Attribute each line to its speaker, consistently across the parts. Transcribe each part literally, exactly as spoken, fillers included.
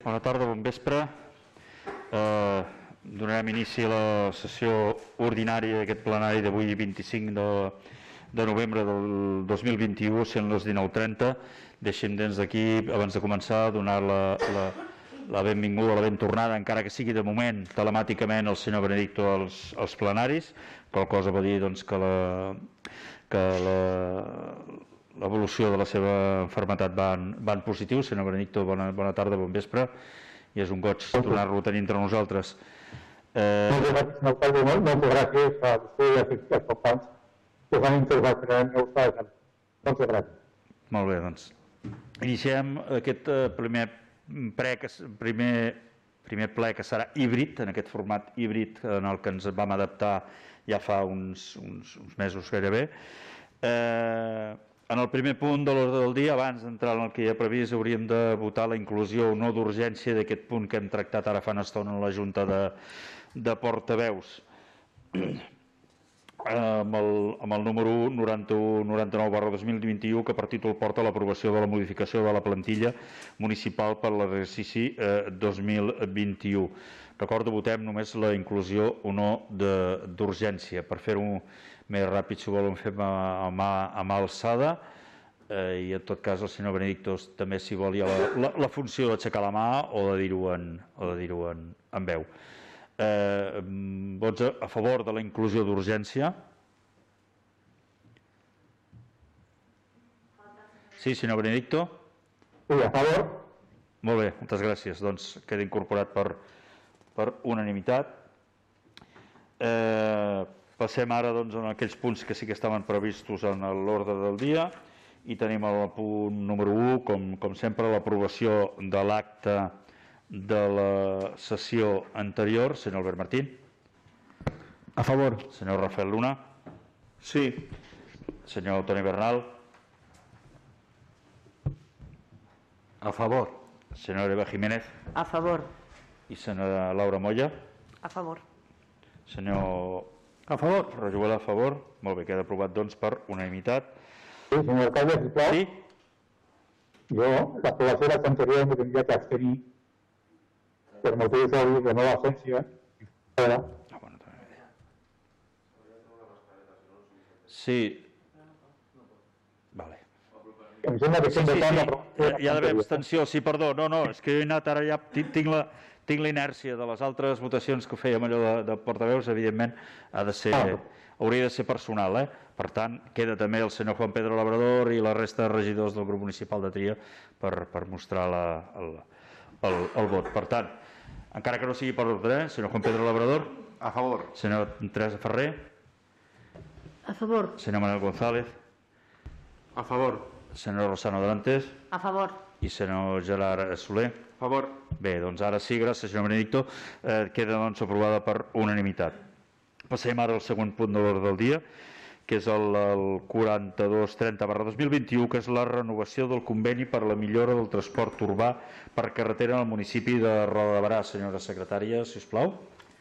Speaker 1: Bona tarda, bon vespre. Eh, donarem inici a la sessió ordinària d'aquest plenari d'avui, vint-i-cinc de, de novembre del dos mil vint-i-u, sent les dinou trenta. Deixem des d'aquí, abans de començar, donar la, la, la benvinguda, la ben tornada, encara que sigui de moment, telemàticament, al senyor Benedicto als, als plenaris, qual cosa va dir doncs, que la... que la l'evolució de la seva malaltia va, en, va en positiu. Senyor Benedicto, bona, bona tarda, bon vespre, i és un goig tornar-lo a tenir entre nosaltres. Eh...
Speaker 2: Moltes gràcies, alcalde. Moltes gràcies a vostè i a tots els companys que s'han interessat per el meu estat. Moltes gràcies.
Speaker 1: Molt bé, doncs. Iniciem aquest primer, pre, primer, primer ple que serà híbrid, en aquest format híbrid en el que ens vam adaptar ja fa uns, uns, uns mesos gairebé. Eh... En el primer punt de l'ordre del dia, abans d'entrar en el que hi ha previst, hauríem de votar la inclusió o no d'urgència d'aquest punt que hem tractat ara fa una estona en la Junta de, de Portaveus. Amb el, amb el número noranta-u noranta-nou barra dos mil vint-i-u, que per títol porta l'aprovació de la modificació de la plantilla municipal per l'exercici eh, dos mil vint-i-u. Recordo, votem només la inclusió o no d'urgència. Per fer-ho més ràpid, si volen, fem a mà, a mà alçada, eh, i en tot cas el senyor Benedicto també, si vol, hi ha la, la, la funció d'aixecar la mà o de dir-ho en, o de dir-ho en, en veu. Eh, vots a, a favor de la inclusió d'urgència? Sí, senyor Benedicto?
Speaker 2: Sí, a favor.
Speaker 1: Molt bé, moltes gràcies. Doncs queda incorporat per, per unanimitat. Eh, passem ara doncs, a aquells punts que sí que estaven previstos en l'ordre del dia, i tenim el punt número u, com, com sempre, l'aprovació de l'acte de la sessió anterior. Senyor Albert Martín.
Speaker 3: A favor.
Speaker 1: Senyor Rafael Luna.
Speaker 3: Sí.
Speaker 1: Senyor Toni Bernal.
Speaker 3: A favor.
Speaker 1: Senyora Eva Jiménez.
Speaker 4: A favor.
Speaker 1: I senyora Laura Moya.
Speaker 4: A favor.
Speaker 1: Senyor
Speaker 3: A favor.
Speaker 1: Rojuela, a favor. Molt bé, queda aprovat doncs per unanimitat.
Speaker 2: Sí, senyor alcalde, sisplau.
Speaker 1: Sí?
Speaker 2: Jo, l'aprovació de l'anterior me tindria que abstenir per motius obvis de no l'absència.
Speaker 1: Ah, bueno, també. Sí. Vale.
Speaker 2: Em sembla que
Speaker 1: Sí,
Speaker 2: estem
Speaker 1: sí,
Speaker 2: votant
Speaker 1: sí.
Speaker 2: l'aprovació.
Speaker 1: Hi ha d'haver abstenció, sí, perdó. No, no, és que jo he anat ara ja... Tinc, tinc la... Tinc la inèrcia de les altres votacions que fèiem allò de, de portaveus, evidentment ha de ser,
Speaker 2: Ah.
Speaker 1: hauria de ser personal, eh? Per tant, queda també el senyor Juan Pedro Labrador i la resta de regidors del grup municipal de Tria per, per mostrar la, el, el, el vot. Per tant, encara que no sigui per ordre, eh? Senyor Juan Pedro Labrador.
Speaker 3: A favor.
Speaker 1: Senyor Teresa Ferrer.
Speaker 4: A favor.
Speaker 1: Senyor Manuel González.
Speaker 3: A favor.
Speaker 1: Senyor Rosano Dorantes.
Speaker 4: A favor.
Speaker 1: I senyor Gerard Soler.
Speaker 3: A favor.
Speaker 1: Bé, doncs ara sí, gràcies senyor Benedicto, eh, queda doncs aprovada per unanimitat. Passem ara al següent punt de l'ordre del dia, que és el, el quaranta-dos trenta barra dos mil vint-i-u, que és la renovació del conveni per a la millora del transport urbà per carretera en el municipi de Roda de Berà. Senyora secretària, si us plau.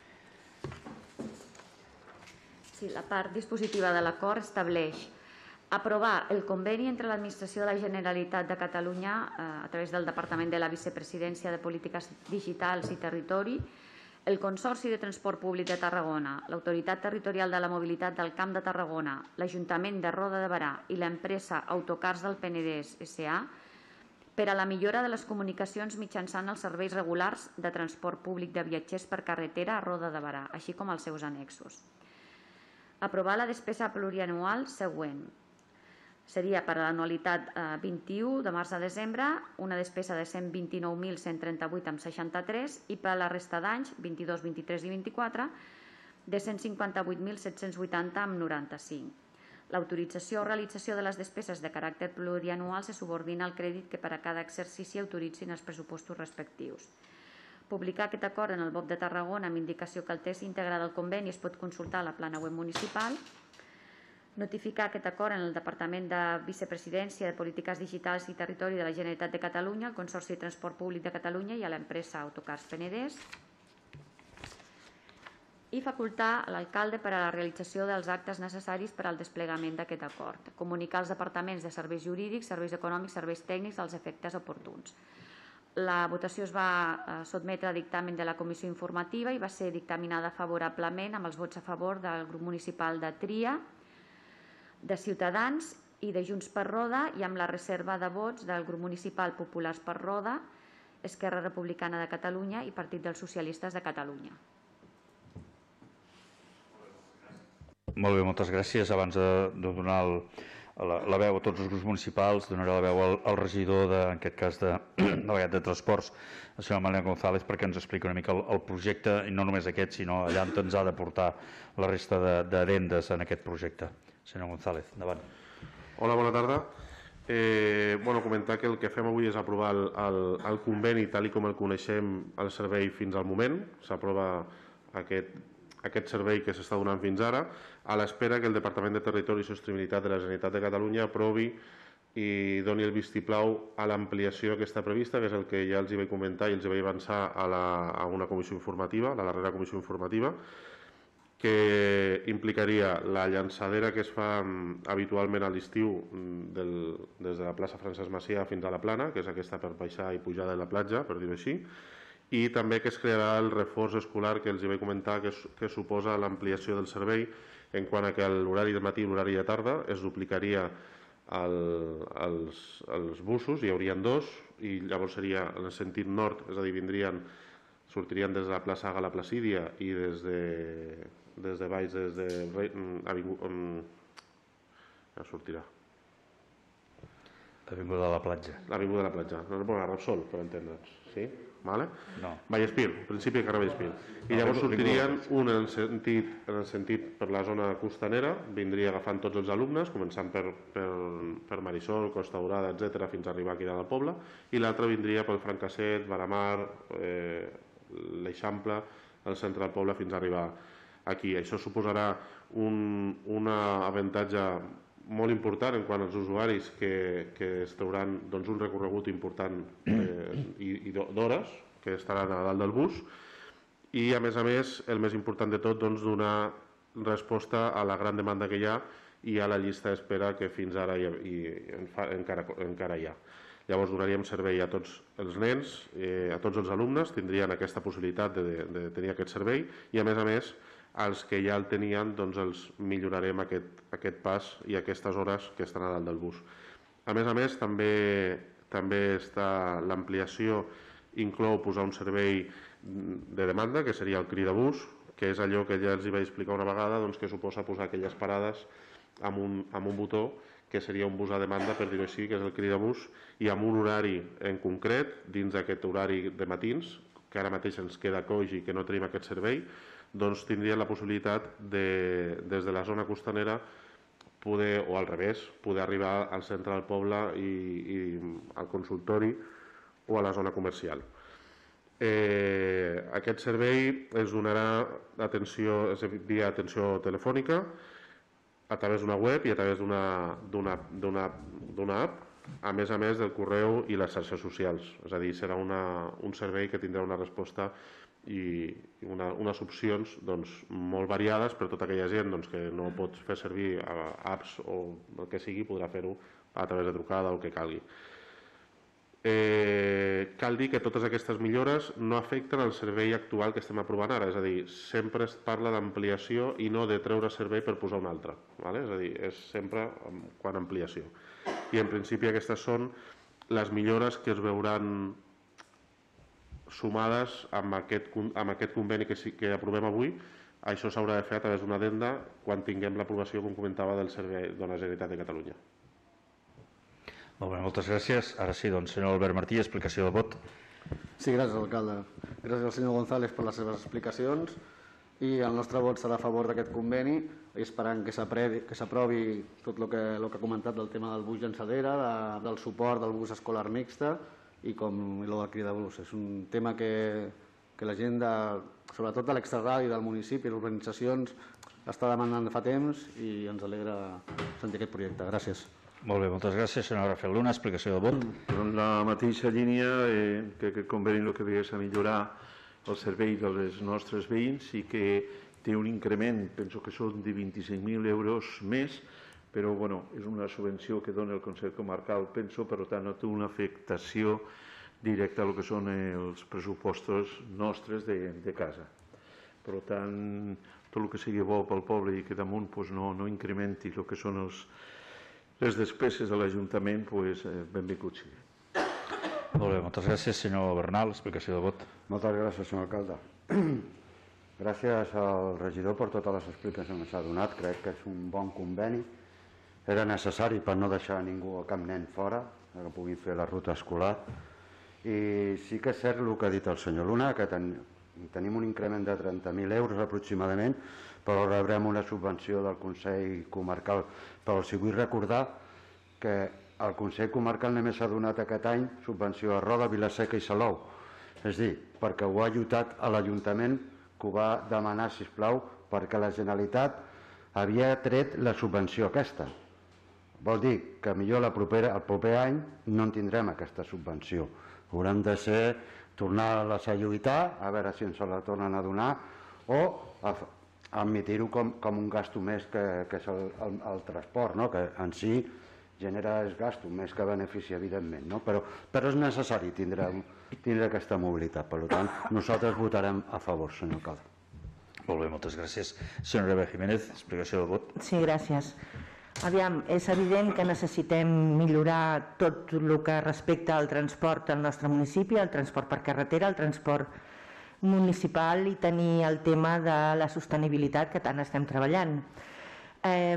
Speaker 5: Sí, la part dispositiva de l'acord estableix aprovar el conveni entre l'Administració de la Generalitat de Catalunya eh, a través del Departament de la Vicepresidència de Polítiques Digitals i Territori, el Consorci de Transport Públic de Tarragona, l'Autoritat Territorial de la Mobilitat del Camp de Tarragona, l'Ajuntament de Roda de Berà i l'empresa Autocars del Penedès S A per a la millora de les comunicacions mitjançant els serveis regulars de transport públic de viatgers per carretera a Roda de Berà, així com els seus annexos. Aprovar la despesa plurianual següent. Seria per a l'anualitat eh, vint-i-u, de març a desembre, una despesa de cent vint-i-nou mil cent trenta-vuit coma seixanta-tres i per a la resta d'anys, vint-i-dos, vint-i-tres i vint-i-quatre, de cent cinquanta-vuit mil set-cents vuitanta coma noranta-cinc. L'autorització o realització de les despeses de caràcter plurianual se subordina al crèdit que per a cada exercici autoritzin els pressupostos respectius. Publicar aquest acord en el B O P de Tarragona amb indicació que el text íntegre del conveni es pot consultar a la plana web municipal. Notificar aquest acord en el Departament de Vicepresidència de Polítiques Digitals i Territori de la Generalitat de Catalunya, al Consorci de Transport Públic de Catalunya i a l'empresa Autocars Penedès. I facultar l'alcalde per a la realització dels actes necessaris per al desplegament d'aquest acord. Comunicar als departaments de serveis jurídics, serveis econòmics, serveis tècnics als efectes oportuns. la votació es va sotmetre a dictamen de la comissió informativa i va ser dictaminada favorablement amb els vots a favor del grup municipal de Tria, de Ciutadans i de Junts per Roda i amb la reserva de vots del grup municipal Populars per Roda, Esquerra Republicana de Catalunya i Partit dels Socialistes de Catalunya.
Speaker 1: Molt bé, moltes gràcies. Abans de donar el La, la veu a tots els grups municipals, donaré la veu al, al regidor, de, en aquest cas, de, de, de Transports, el senyor Manel González, perquè ens expliqui una mica el, el projecte, i no només aquest, sinó allà on ens ha de portar la resta d'adendes en aquest projecte. Senyor González, endavant.
Speaker 3: Hola, bona tarda. Eh, bueno, comentar que el que fem avui és aprovar el, el, el conveni tal i com el coneixem el servei fins al moment. S'aprova aquest aquest servei que s'està donant fins ara, a l'espera que el Departament de Territori i Sostenibilitat de la Generalitat de Catalunya aprovi i doni el vistiplau a l'ampliació que està prevista, que és el que ja els hi vaig comentar i els hi vaig avançar a, la, a una comissió informativa, la darrera comissió informativa, que implicaria la llançadera que es fa habitualment a l'estiu des de la plaça Francesc Macià fins a la Plana, que és aquesta per baixar i pujar de la platja, per dir-ho així, i també que es crearà el reforç escolar que els hi vaig comentar que, que suposa l'ampliació del servei en quant a que l'horari de matí i l'horari de tarda es duplicaria el, els, els busos, hi haurien dos, i llavors seria en el sentit nord, és a dir, vindrien, sortirien des de la plaça Gala Placídia i des de, des de baix, des de Avinguda, ja sortirà.
Speaker 1: L'avinguda de la platja.
Speaker 3: L'avinguda de la platja, no, bueno, a Repsol, per entendre'ns, sí? Vale?
Speaker 1: No.
Speaker 3: Vallespir, al principi de carrer Vallespir. I llavors sortirien un en el, sentit, en el sentit per la zona costanera, vindria agafant tots els alumnes, començant per, per, per Marisol, Costa Daurada, etcètera, fins a arribar aquí dalt al poble, i l'altre vindria pel Francasset, Varamar, eh, l'Eixample, el centre del poble, fins a arribar aquí. Això suposarà un, un avantatge molt important en quant als usuaris que, que es trauran doncs, un recorregut important eh, i, i d'hores, que estaran a dalt del bus, i a més a més, el més important de tot, doncs, donar resposta a la gran demanda que hi ha i a la llista d'espera que fins ara hi, hi, encara, encara hi ha. Llavors donaríem servei a tots els nens, eh, a tots els alumnes, tindrien aquesta possibilitat de, de tenir aquest servei i a més a més els que ja el tenien doncs els millorarem aquest, aquest pas i aquestes hores que estan a dalt del bus. A més a més, també, també està l'ampliació, inclou posar un servei de demanda, que seria el cridabús, que és allò que ja els hi vaig explicar una vegada, doncs, que suposa posar aquelles parades amb un, amb un botó, que seria un bus a demanda, per dir-ho així, que és el cridabús, i amb un horari en concret, dins d'aquest horari de matins, que ara mateix ens queda coix i que no tenim aquest servei, doncs tindrien la possibilitat de, des de la zona costanera, poder, o al revés, poder arribar al centre del poble i, i al consultori o a la zona comercial. Eh, aquest servei es donarà atenció, via atenció telefònica, a través d'una web i a través d'una app, a més a més del correu i les xarxes socials. És a dir, serà una, un servei que tindrà una resposta i una, unes opcions doncs, molt variades per tota aquella gent doncs, que no pot fer servir apps o el que sigui, podrà fer-ho a través de trucada o el que calgui. Eh, cal dir que totes aquestes millores no afecten el servei actual que estem aprovant ara, és a dir, sempre es parla d'ampliació i no de treure servei per posar un altre, vale? És a dir, és sempre quan ampliació. I en principi aquestes són les millores que es veuran sumades amb aquest, amb aquest conveni que, que aprovem avui. Això s'haurà de fer a través d'una addenda quan tinguem l'aprovació, com comentava, del servei de la Generalitat de Catalunya.
Speaker 1: Molt bé, moltes gràcies. Ara sí, doncs, senyor Albert Martí, explicació de vot.
Speaker 6: Sí, gràcies, alcalde. Gràcies al senyor González per les seves explicacions i el nostre vot serà a favor d'aquest conveni i esperant que s'aprovi tot el que, el que ha comentat del tema del bus llançadera, de, del suport del bus escolar mixta i com el del cridabús. És un tema que, que la gent, de, sobretot de l'extraradi, del municipi i les organitzacions, està demanant de fa temps i ens alegra sentir aquest projecte. Gràcies.
Speaker 1: Molt bé, moltes gràcies. Senyor Rafael Luna, explicació de vot.
Speaker 7: En la mateixa línia, eh, que aquest conveni el que ve és a millorar el servei dels nostres veïns i que té un increment, penso que són de vint-i-cinc mil euros més, però bueno, és una subvenció que dona el Consell Comarcal, penso, per tant no té una afectació directe a lo que són els pressupostos nostres de, de casa. Per tant, tot el que sigui bo pel poble i que damunt pues, no, no incrementi el que són els, les despeses de l'Ajuntament, pues, eh, benvingut sigui.
Speaker 1: Molt bé, moltes gràcies, senyor Bernal. Explicació de vot.
Speaker 8: Moltes gràcies, senyor alcalde. Gràcies al regidor per totes les explicacions que s'ha donat. Crec que és un bon conveni. Era necessari per no deixar ningú o cap nen fora, que puguin fer la ruta escolar. I sí que és cert el que ha dit el senyor Luna, que ten, tenim un increment de trenta mil euros aproximadament, però rebrem una subvenció del Consell Comarcal. Però els vull recordar que el Consell Comarcal només s'ha donat aquest any subvenció a Roda, Vilaseca i Salou. És a dir, perquè ho ha ajudat a l'Ajuntament, que ho va demanar, sisplau, perquè la Generalitat havia tret la subvenció aquesta. Vol dir que millor la propera, el proper any no en tindrem aquesta subvenció. Haurem de ser, tornar-les a lluitar, a veure si ens la tornen a donar, o a, a admitir-ho com, com un gasto més que, que és el, el, el transport, no? Que en si genera el gasto més que benefici, evidentment, no? Però, però és necessari tindre, tindre aquesta mobilitat. Per tant, nosaltres votarem a favor, senyor alcalde.
Speaker 1: Molt bé, moltes gràcies. Senyora Eva Jiménez, explicació de vot.
Speaker 4: Sí, gràcies. Aviam, és evident que necessitem millorar tot el que respecta al transport al nostre municipi, el transport per carretera, el transport municipal i tenir el tema de la sostenibilitat que tant estem treballant. Eh,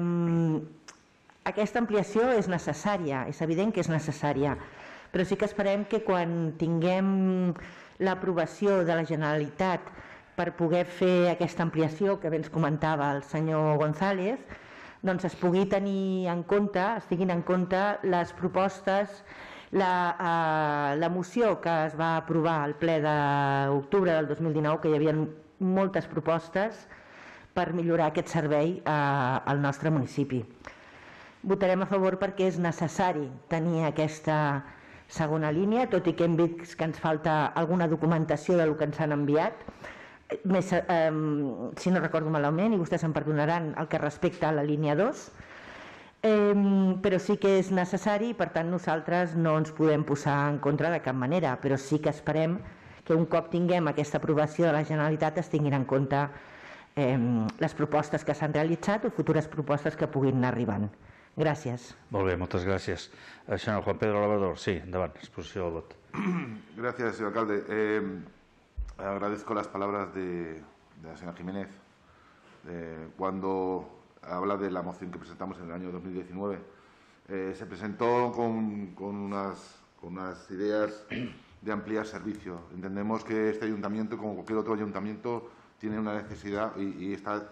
Speaker 4: aquesta ampliació és necessària, és evident que és necessària, però sí que esperem que quan tinguem l'aprovació de la Generalitat per poder fer aquesta ampliació que bé ens comentava el senyor González, doncs es pugui tenir en compte, es tinguin en compte les propostes, la, eh, la moció que es va aprovar al ple d'octubre del dos mil dinou, que hi havia moltes propostes per millorar aquest servei eh, al nostre municipi. Votarem a favor perquè és necessari tenir aquesta segona línia, tot i que hem vist que ens falta alguna documentació del que ens han enviat. Més, eh, si no recordo malament, i vostès em perdonaran el que respecta a la línia dos, eh, però sí que és necessari i per tant nosaltres no ens podem posar en contra de cap manera, però sí que esperem que un cop tinguem aquesta aprovació de la Generalitat es tinguin en compte eh, les propostes que s'han realitzat o futures propostes que puguin anar arribant. Gràcies.
Speaker 1: Molt bé, moltes gràcies. Eh, senyor Juan Pedro Labrador, sí, endavant, exposició del vot.
Speaker 9: Gracias, señor alcalde. Eh, Agradezco las palabras de, de la señora Jiménez eh, cuando habla de la moción que presentamos en el año dos mil diecinueve. Eh, se presentó con, con, unas, con unas ideas de ampliar servicio. Entendemos que este ayuntamiento, como cualquier otro ayuntamiento, tiene una necesidad y, y está,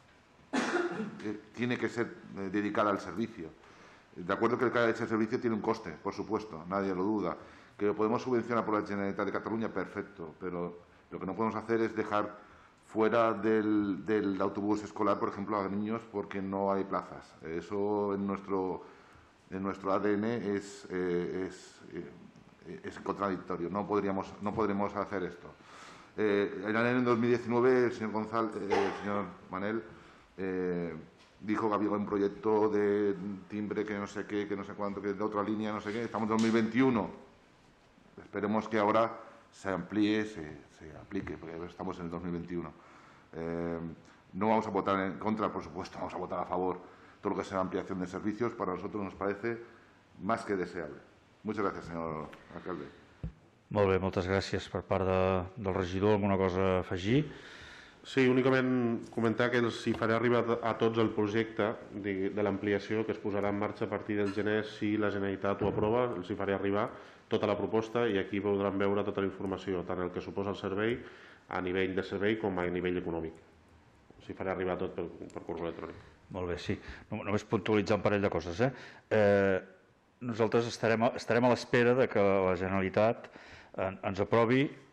Speaker 9: eh, tiene que ser eh, dedicada al servicio. De acuerdo que ese servicio tiene un coste, por supuesto, nadie lo duda. Que lo podemos subvencionar por la Generalitat de Cataluña, perfecto, pero lo que no podemos hacer es dejar fuera del, del autobús escolar, por ejemplo, a niños porque no hay plazas. Eso en nuestro, en nuestro A D N es, eh, es, eh, es contradictorio, no, podríamos, no podremos hacer esto. Eh, en el año dos mil diecinueve el señor González, eh, el señor Manel, eh, dijo que había un proyecto de timbre que no sé qué, que no sé cuánto, que de otra línea, no sé qué. Estamos en dos mil veintiuno. Esperemos que ahora se amplíe, se, se aplique, porque estamos en el dos mil veintiuno. Eh, no vamos a votar en contra, por supuesto, vamos a votar a favor. Todo lo que sea ampliación de servicios, para nosotros nos parece más que deseable. Muchas gracias, señor alcalde.
Speaker 1: Molt bé, moltes gràcies per part de, del regidor. Alguna cosa a afegir?
Speaker 3: Sí, únicament comentar que els hi faré arribar a tots el projecte de, de l'ampliació que es posarà en marxa a partir del gener si la Generalitat ho aprova. Els hi faré arribar tota la proposta i aquí podran veure tota la informació, tant el que suposa el servei a nivell de servei com a nivell econòmic. Els hi faré arribar tot per, per correu electrònic.
Speaker 1: Molt bé, sí. Només puntualitzar un parell de coses. Eh? Eh, nosaltres estarem a, estarem a l'espera de que la Generalitat en, ens aprovi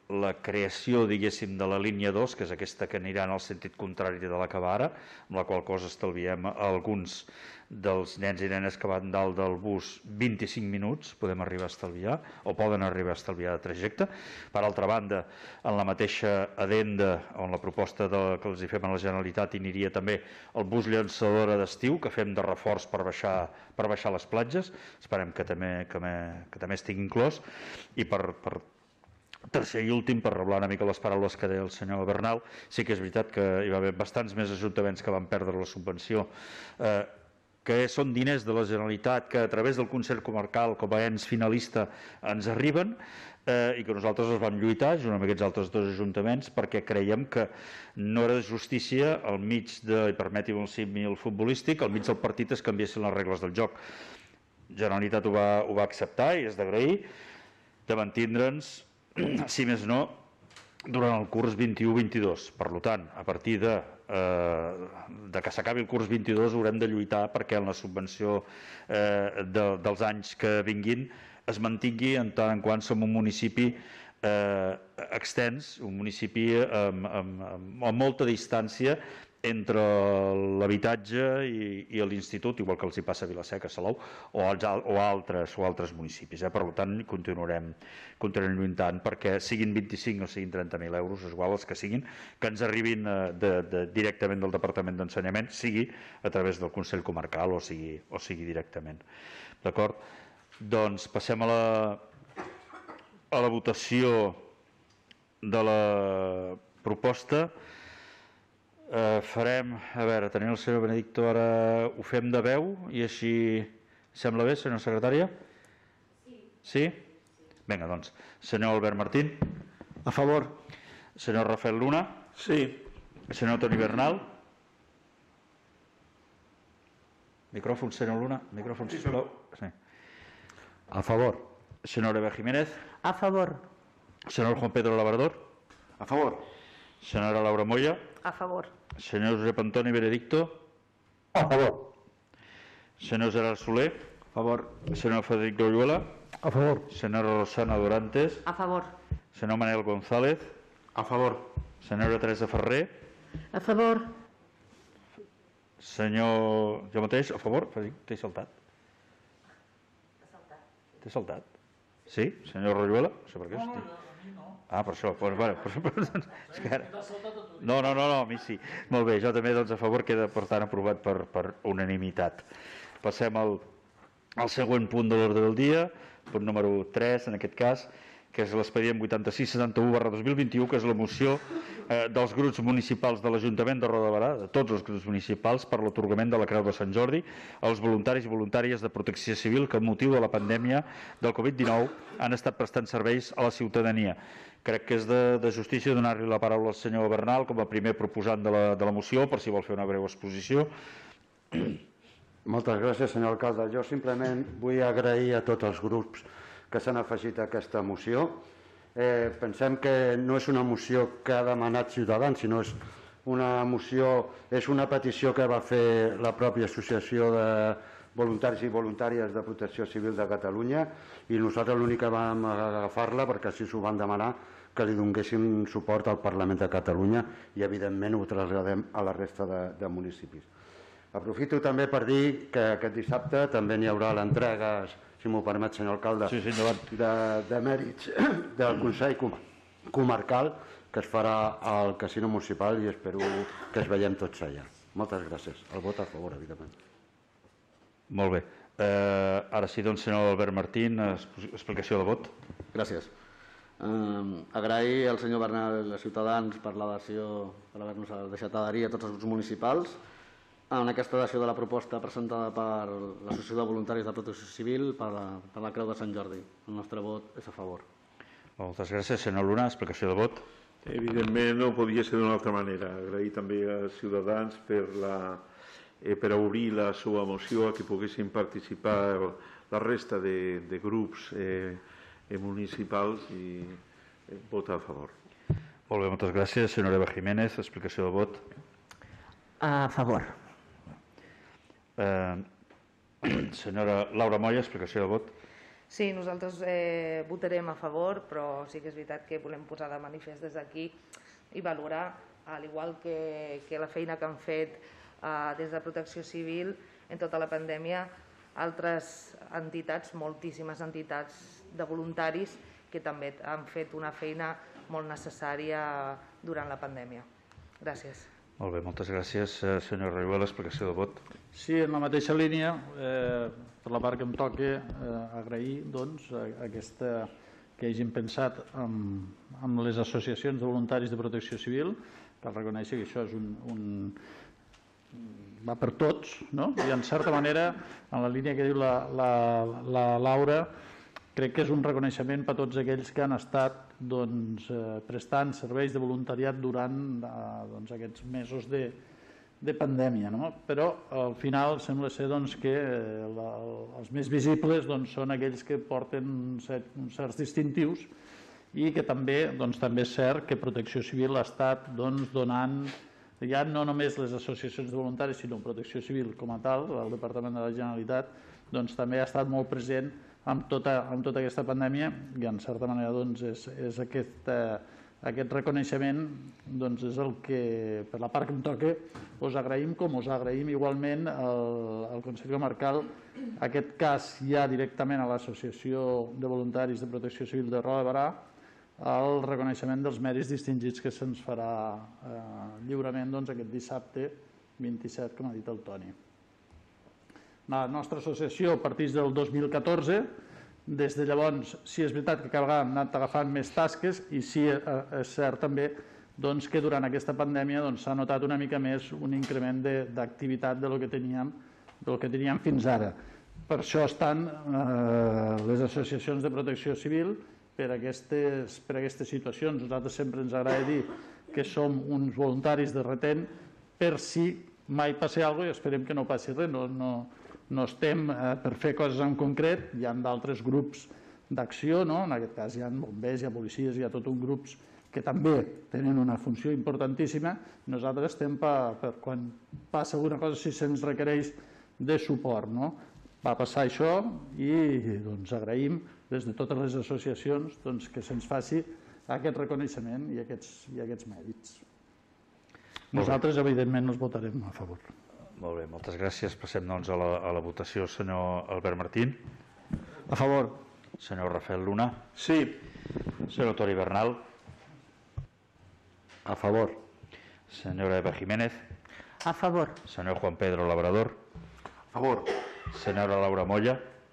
Speaker 1: la creació, diguéssim, de la línia dos, que és aquesta que anirà en el sentit contrari de la que va ara, amb la qual cosa estalviem a alguns dels nens i nenes que van dalt del bus vint-i-cinc minuts, podem arribar a estalviar, o poden arribar a estalviar de trajecte. Per altra banda, en la mateixa addenda, on la proposta de, que els hi fem a la Generalitat, hi aniria també el bus llançadora d'estiu, que fem de reforç per baixar, per baixar les platges, esperem que també, que, me, que també estigui inclòs, i per, per tercer i últim, per reblar una mica les paraules que deia el senyor Bernal, sí que és veritat que hi va haver bastants més ajuntaments que van perdre la subvenció, eh, que són diners de la Generalitat que a través del Consell Comarcal com a ens finalista ens arriben eh, i que nosaltres els vam lluitar junt amb aquests altres dos ajuntaments perquè creiem que no era de justícia al mig de, i permeti'm el símil futbolístic, al mig del partit es canviessin les regles del joc. La Generalitat ho va, ho va acceptar i és d'agrair de mantindre'ns, si més no, durant el curs vint-i-u vint-i-dos. Per tant, a partir de, eh, de que s'acabi el curs vint-i-dos haurem de lluitar perquè en la subvenció eh, de, dels anys que vinguin es mantingui en tant en quant som un municipi eh, extens, un municipi amb, amb, amb, amb molta distància entre l'habitatge i, i l'institut, igual que els hi passa a Vila-seca, Salou, o, als, o, altres, o altres municipis. Eh? Per tant, continuarem, continuarem lluitant perquè siguin vint-i-cinc o siguin trenta mil euros, és igual els que siguin, que ens arribin de, de, directament del Departament d'Ensenyament, sigui a través del Consell Comarcal o sigui, o sigui directament. D'acord? Doncs passem a la, a la votació de la proposta. Eh, farem, a veure, tenim el senyor Benedicto, ara ho fem de veu i així sembla bé, senyora secretària? Sí. Sí? Vinga, doncs. Senyor Albert Martín?
Speaker 6: A favor.
Speaker 1: Senyor Rafael Luna?
Speaker 7: Sí.
Speaker 1: Senyor Toni Bernal? Micròfon, senyor Luna? Micròfon, sisplau. Sí.
Speaker 8: A favor.
Speaker 1: Senyor Eva Jiménez?
Speaker 4: A favor.
Speaker 1: Senyor Juan Pedro Labrador?
Speaker 9: A favor.
Speaker 1: Senyora Laura Moya?
Speaker 4: A favor.
Speaker 1: Senyor Josep Antoni Benedicto?
Speaker 2: A favor.
Speaker 1: Senyor Gerard Soler?
Speaker 6: A favor.
Speaker 1: Senyor Federic Loyola?
Speaker 2: A favor.
Speaker 1: Senyora Rosana Dorantes?
Speaker 4: A favor.
Speaker 1: Senyor Manel González?
Speaker 3: A favor.
Speaker 1: Senyora Teresa Ferrer?
Speaker 4: A favor.
Speaker 1: Senyor... Jo mateix, a favor? T'he saltat. T'he saltat? Sí? Senyor Royuela? No sé per què. No, no, ah, per això. Bueno, bueno, per, per, és que ara... No, no, no, no, a mi sí. Molt bé, jo també doncs, a favor queda per tant aprovat per, per unanimitat. Passem al, al següent punt de l'ordre del dia, punt número tres en aquest cas, que és l'expedient vuitanta-sis setanta-u barra dos mil vint-i-u, que és la moció eh, dels grups municipals de l'Ajuntament de Roda de Berà, de tots els grups municipals, per l'atorgament de la Creu de Sant Jordi als voluntaris i voluntàries de protecció civil que amb motiu de la pandèmia del Covid dinou han estat prestant serveis a la ciutadania. Crec que és de, de justícia donar-li la paraula al senyor Bernal com a primer proposant de la, de la moció, per si vol fer una breu exposició.
Speaker 8: Moltes gràcies, senyor alcalde. Jo simplement vull agrair a tots els grups que s'han afegit a aquesta moció. Eh, pensem que no és una moció que ha demanat Ciutadans, sinó és una moció, és una petició que va fer la pròpia Associació de Voluntaris i Voluntàries de Protecció Civil de Catalunya i nosaltres l'únic que vam agafar-la, perquè així s'ho van demanar, que li donéssim suport al Parlament de Catalunya i evidentment ho traslladem a la resta de, de municipis. Aprofito també per dir que aquest dissabte també n'hi haurà l'entrega, si m'ho permet, senyor alcalde,
Speaker 1: sí, sí,
Speaker 8: de, de mèrits del Consell Comarcal que es farà al Casino Municipal i espero que es veiem tots allà. Moltes gràcies. El vot a favor, evidentment.
Speaker 1: Molt bé. Eh, ara sí, doncs, senyor Albert Martín, explicació de vot.
Speaker 6: Gràcies. Eh, agrair al senyor Bernal i als Ciutadans per la dació, per haver-nos deixat adherir a tots els grups municipals en aquesta dació de la proposta presentada per l'Associació de Voluntaris de Protecció Civil per la, per la Creu de Sant Jordi. El nostre vot és a favor.
Speaker 1: Moltes gràcies. Senyor Luna, explicació de vot.
Speaker 7: Evidentment no podia ser d'una altra manera. Agrair també als Ciutadans per, la, eh, per obrir la seva moció a que poguessin participar la resta de, de grups eh, municipals i eh, votar a favor.
Speaker 1: Molt bé, moltes gràcies. Senyora Eva Jiménez, explicació de vot.
Speaker 4: A favor.
Speaker 1: Eh, senyora Laura Moya, explicació de vot.
Speaker 10: Sí, nosaltres eh, votarem a favor, però sí que és veritat que volem posar de manifest des d'aquí i valorar, al igual que, que la feina que han fet eh, des de Protecció Civil en tota la pandèmia, altres entitats, moltíssimes entitats de voluntaris que també han fet una feina molt necessària durant la pandèmia. Gràcies.
Speaker 1: Molt bé, moltes gràcies. Eh, senyor Rayuela, explicació de vot.
Speaker 11: Sí, en la mateixa línia, eh, per la part que em toca, eh, agrair doncs, aquesta, que hagin pensat en, en les associacions de voluntaris de protecció civil. Cal reconèixer que això és un, un va per tots, no? I en certa manera, en la línia que diu la, la, la Laura, crec que és un reconeixement per a tots aquells que han estat doncs, eh, prestant serveis de voluntariat durant eh, doncs, aquests mesos de, de pandèmia. No? Però al final sembla ser doncs, que eh, la, els més visibles doncs, són aquells que porten uns certs distintius i que també, doncs, també és cert que Protecció Civil ha estat doncs, donant, ja no només les associacions de voluntaris, sinó Protecció Civil com a tal, el Departament de la Generalitat, doncs, també ha estat molt present amb tota, amb tota aquesta pandèmia i en certa manera doncs, és, és aquest, eh, aquest reconeixement doncs, és el que, per la part que em toca, us agraïm, com us agraïm igualment al Consell Comarcal aquest cas ja directament a l'Associació de Voluntaris de Protecció Civil de Roda de Berà, el reconeixement dels mèrits distingits que se'ns farà eh, lliurement doncs, aquest dissabte vint-i-set, com ha dit el Toni. La nostra associació parteix del dos mil catorze, des de llavors sí és veritat que cada vegada hem anat agafant més tasques i sí és cert també doncs, que durant aquesta pandèmia s'ha doncs, notat una mica més un increment d'activitat de, de lo que teníem, del que teníem fins ara. Per això estan eh, les associacions de protecció civil per aquestes, per aquestes situacions. Nosaltres sempre ens agrada dir que som uns voluntaris de retent per si mai passi alguna cosa i esperem que no passi res. No, no, no estem eh, per fer coses en concret, hi ha d'altres grups d'acció, no? En aquest cas hi ha bombers, hi ha policies, hi ha tot un grups que també tenen una funció importantíssima. Nosaltres estem per, per quan passa alguna cosa si se'ns requereix de suport. No? Va passar això i doncs, agraïm des de totes les associacions doncs, que se'ns faci aquest reconeixement i aquests, i aquests mèrits. Nosaltres, evidentment, els votarem a favor.
Speaker 1: Molt bé, moltes gràcies. Passem doncs, a, la, a la votació. Senyor Albert Martín.
Speaker 11: A favor.
Speaker 1: Senyor Rafael Luna.
Speaker 7: Sí.
Speaker 1: Senyor Toni Bernal.
Speaker 8: A favor.
Speaker 1: Senyora Eva Jiménez.
Speaker 4: A favor.
Speaker 1: Senyor Juan Pedro Labrador.
Speaker 9: A favor.
Speaker 1: Senyora Laura Molla.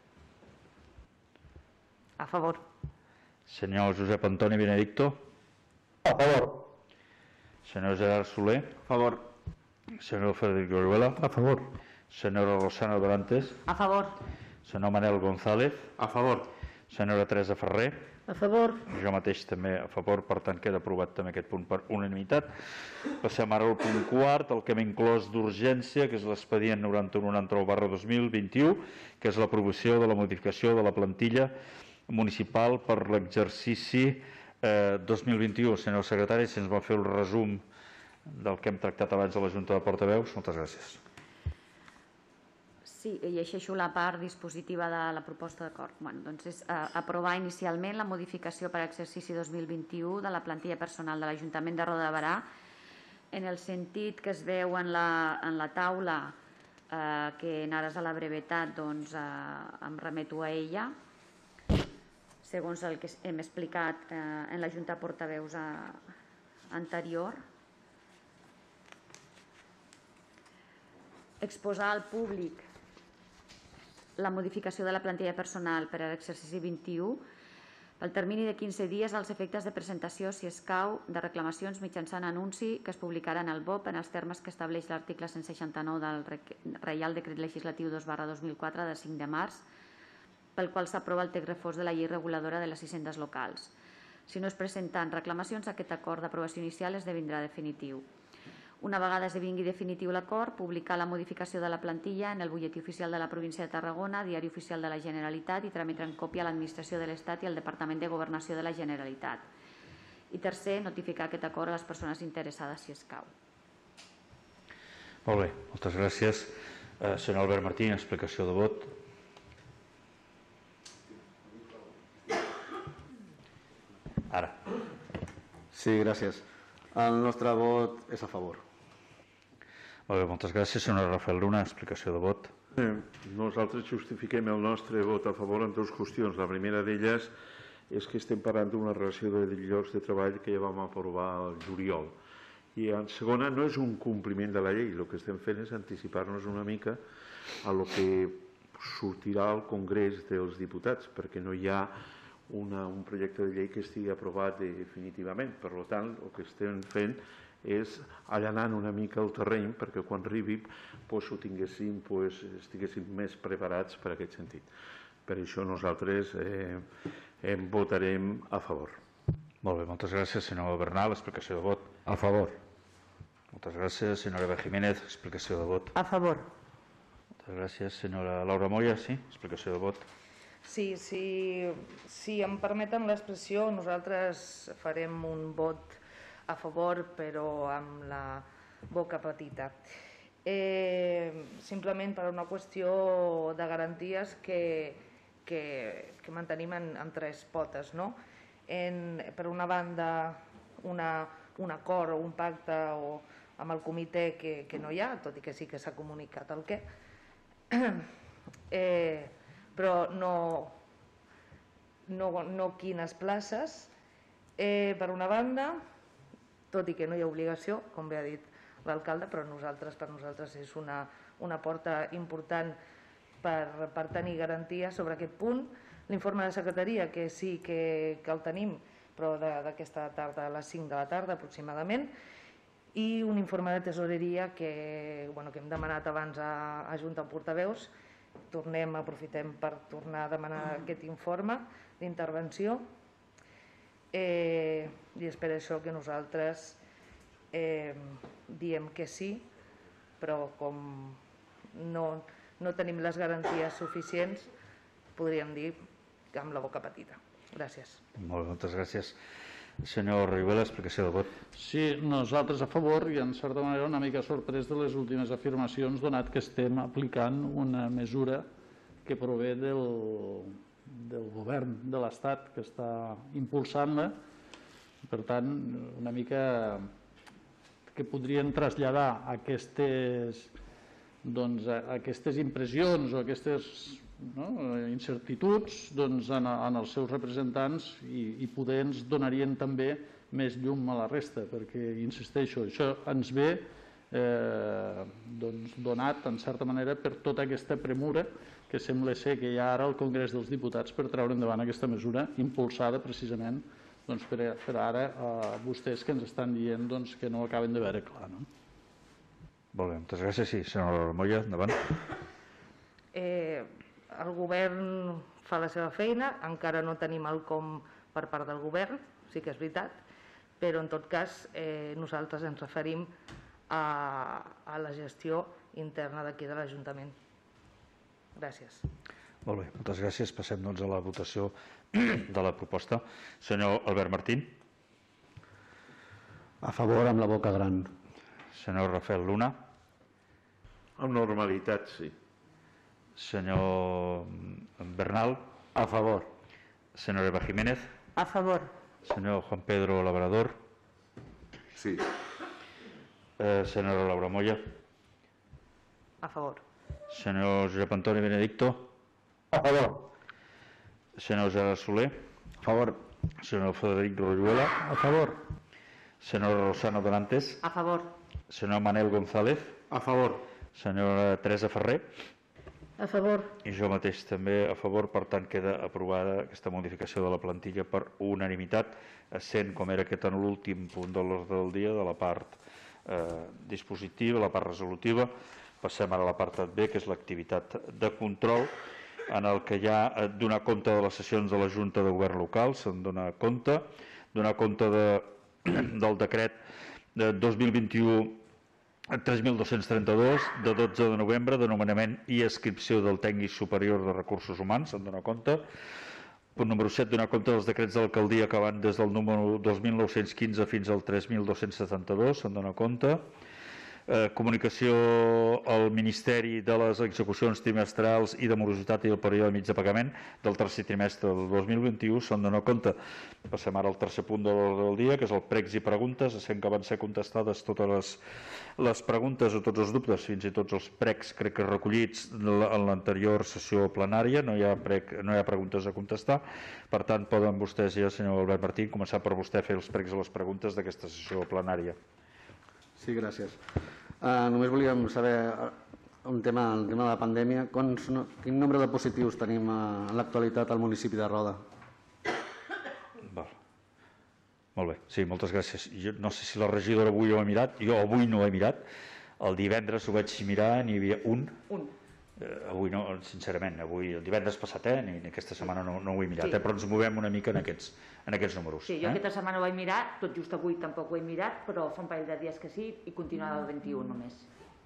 Speaker 4: A favor.
Speaker 1: Senyor Josep Antoni Benedicto.
Speaker 2: A favor.
Speaker 1: Senyor Gerard Soler.
Speaker 7: A favor.
Speaker 1: Senyor Federico Orihuela.
Speaker 11: A favor.
Speaker 1: Senyora Rosana Dorantes.
Speaker 4: A favor.
Speaker 1: Senyor Manel González.
Speaker 3: A favor.
Speaker 1: Senyora Teresa Ferrer.
Speaker 4: A favor.
Speaker 1: Jo mateix també a favor, per tant queda aprovat també aquest punt per unanimitat. Passem ara al punt quart, el que hem inclòs d'urgència, que és l'expedient noranta-u noranta-nou barra dos mil vint-i-u, que és l'aprovació de la modificació de la plantilla municipal per l'exercici eh, dos mil vint-i-u. Senyor secretari, si ens va fer el resum del que hem tractat abans a la Junta de Portaveus. Moltes gràcies.
Speaker 5: Sí, llegeixo la part dispositiva de la proposta d'acord. Bueno, doncs és eh, aprovar inicialment la modificació per a exercici dos mil vint-i-u de la plantilla personal de l'Ajuntament de Roda de Berà en el sentit que es veu en la, en la taula eh, que en ares a la brevetat doncs, eh, em remeto a ella segons el que hem explicat eh, en la Junta de Portaveus eh, anterior. Exposar al públic la modificació de la plantilla personal per a l'exercici vint-i-u pel termini de quinze dies als efectes de presentació, si escau, de reclamacions mitjançant anunci que es publicarà en el B O P en els termes que estableix l'article cent seixanta-nou del Reial Decret Legislatiu dos barra dos mil quatre de cinc de març, pel qual s'aprova el text refós de la llei reguladora de les hisendes locals. Si no es presenten reclamacions, aquest acord d'aprovació inicial esdevindrà definitiu. Una vegada esdevingui definitiu l'acord, publicar la modificació de la plantilla en el butlletí oficial de la província de Tarragona, diari oficial de la Generalitat i trametre en còpia a l'Administració de l'Estat i al Departament de Governació de la Generalitat. I tercer, notificar aquest acord a les persones interessades si escau.
Speaker 1: Molt bé, moltes gràcies. Eh, senyor Albert Martín, explicació de vot.
Speaker 6: Sí, gràcies. El nostre vot és a favor.
Speaker 1: Molt bé, moltes gràcies. Senyor Rafael Luna, explicació de vot.
Speaker 7: Eh, nosaltres justifiquem el nostre vot a favor en dues qüestions. La primera d'elles és que estem parlant d'una relació de llocs de treball que ja vam aprovar al juliol. I en segona, no és un compliment de la llei, el que estem fent és anticipar-nos una mica a lo que sortirà al Congrés dels Diputats, perquè no hi ha una, un projecte de llei que estigui aprovat definitivament. Per tant, el que estem fent és allanant una mica el terreny perquè quan arribi pues, ho tinguéssim, pues, estiguéssim més preparats per aquest sentit. Per això nosaltres eh, en votarem a favor.
Speaker 1: Molt bé, moltes gràcies. Senyor Bernal, explicació de vot.
Speaker 8: A favor.
Speaker 1: Moltes gràcies. Senyora Eva Jiménez, explicació de vot.
Speaker 4: A favor.
Speaker 1: Moltes gràcies. Senyora Laura Moya, sí, explicació de vot.
Speaker 10: Sí, sí, si em permeten l'expressió, nosaltres farem un vot a favor, però amb la boca petita. Eh, simplement per una qüestió de garanties que, que, que mantenim en, en tres potes. No? En, per una banda, una, un acord o un pacte o, amb el comitè que, que no hi ha, tot i que sí que s'ha comunicat el què, eh, però no, no, no quines places. Eh, per una banda, tot i que no hi ha obligació, com bé ha dit l'alcalde, però nosaltres, per nosaltres és una, una porta important per, per tenir garantia sobre aquest punt. L'informe de secretaria, que sí que, que el tenim, però d'aquesta tarda a les cinc de la tarda aproximadament, i un informe de tesoreria que, bueno, que hem demanat abans a, a Junta de Portaveus. Tornem, aprofitem per tornar a demanar aquest informe d'intervenció. Eh, I és per això que nosaltres eh, diem que sí, però com no, no tenim les garanties suficients, podríem dir que amb la boca petita. Gràcies.
Speaker 1: Molt bé, moltes gràcies. Senyor Rivera, explicació de vot.
Speaker 11: Sí, nosaltres a favor i en certa manera una mica sorprès de les últimes afirmacions, donat que estem aplicant una mesura que prové del, del govern de l'Estat que està impulsant-la. Per tant, una mica que podrien traslladar aquestes, doncs, aquestes impressions o aquestes no, incertituds doncs, en, en els seus representants i, i poder ens donarien també més llum a la resta, perquè, insisteixo, això ens ve eh, doncs, donat, en certa manera, per tota aquesta premura que sembla ser que hi ha ara al Congrés dels Diputats per treure endavant aquesta mesura impulsada precisament doncs, per, per ara a vostès que ens estan dient doncs, que no ho acaben de veure clar. No?
Speaker 1: Molt bé, moltes gràcies. Sí, senyor Moya, endavant.
Speaker 10: Eh, el govern fa la seva feina, encara no tenim el com per part del govern, sí que és veritat, però en tot cas eh, nosaltres ens referim a, a la gestió interna d'aquí de l'Ajuntament. Gràcies.
Speaker 1: Molt bé, moltes gràcies. Passem doncs a la votació de la proposta. Senyor Albert Martín.
Speaker 6: A favor amb la boca gran.
Speaker 1: Senyor Rafael Luna.
Speaker 7: Amb normalitat, sí.
Speaker 1: Senyor Bernal.
Speaker 8: A favor.
Speaker 1: Senyora Eva Jiménez.
Speaker 4: A favor.
Speaker 1: Senyor Juan Pedro Labrador.
Speaker 9: Sí.
Speaker 1: Eh, senyora Laura Moya.
Speaker 10: A favor.
Speaker 1: Senyor Josep Antoni Benedicto.
Speaker 2: A favor.
Speaker 1: Senyor Gerard Soler.
Speaker 8: A favor.
Speaker 1: Senyor Frederic Royuela.
Speaker 11: A favor.
Speaker 1: Senyor Rosano Donantes.
Speaker 4: A favor.
Speaker 1: Senyor Manel González.
Speaker 3: A favor.
Speaker 1: Senyora Teresa Ferrer.
Speaker 4: A favor.
Speaker 1: I jo mateix també a favor, per tant queda aprovada aquesta modificació de la plantilla per unanimitat, essent com era aquest en l'últim punt de l'ordre del dia, de la part eh, dispositiva, la part resolutiva. Passem ara a l'apartat B, que és l'activitat de control, en el que hi ha eh, donar compte de les sessions de la Junta de Govern Local, se'n dona compte, donar compte de, del decret de dos mil vint-i-u tres mil dos-cents trenta-dos, de dotze de novembre, de nomenament i inscripció del tècnic superior de recursos humans, se'n dona compte. Punt número set, donar compte dels decrets d'alcaldia que van des del número dos mil nou-cents quinze fins al tres mil dos-cents setanta-dos, se'n dona compte. Eh, comunicació al Ministeri de les execucions trimestrals i de morositat i el període mig de pagament del tercer trimestre del dos mil vint-i-u són de no compte. Passem ara al tercer punt de l'ordre del dia, que és el pregs i preguntes. Sent que van ser contestades totes les, les preguntes o tots els dubtes, fins i tots els pregs, crec que recollits en l'anterior sessió plenària. No hi ha, preg, no hi ha preguntes a contestar. Per tant, poden vostès i el senyor Albert Martín començar per vostè a fer els pregs i les preguntes d'aquesta sessió plenària.
Speaker 6: Sí, gràcies. Uh, només volíem saber un tema, el tema de la pandèmia. Quants, no, quin nombre de positius tenim uh, en l'actualitat al municipi de Roda?
Speaker 1: Val. Molt bé, sí, moltes gràcies. Jo no sé si la regidora avui ho ha mirat, jo avui no ho he mirat. El divendres ho vaig mirar, n'hi havia un.
Speaker 10: Un.
Speaker 1: Eh, avui no, sincerament, avui, el divendres passat, eh, ni, ni aquesta setmana no, no ho he mirat,
Speaker 10: Sí.
Speaker 1: eh, però ens movem una mica en aquests, en aquests números.
Speaker 10: Sí, jo
Speaker 1: eh?
Speaker 10: aquesta setmana ho vaig mirar, tot just avui tampoc ho he mirat, però fa un parell de dies que sí i continuava el vint-i-u només.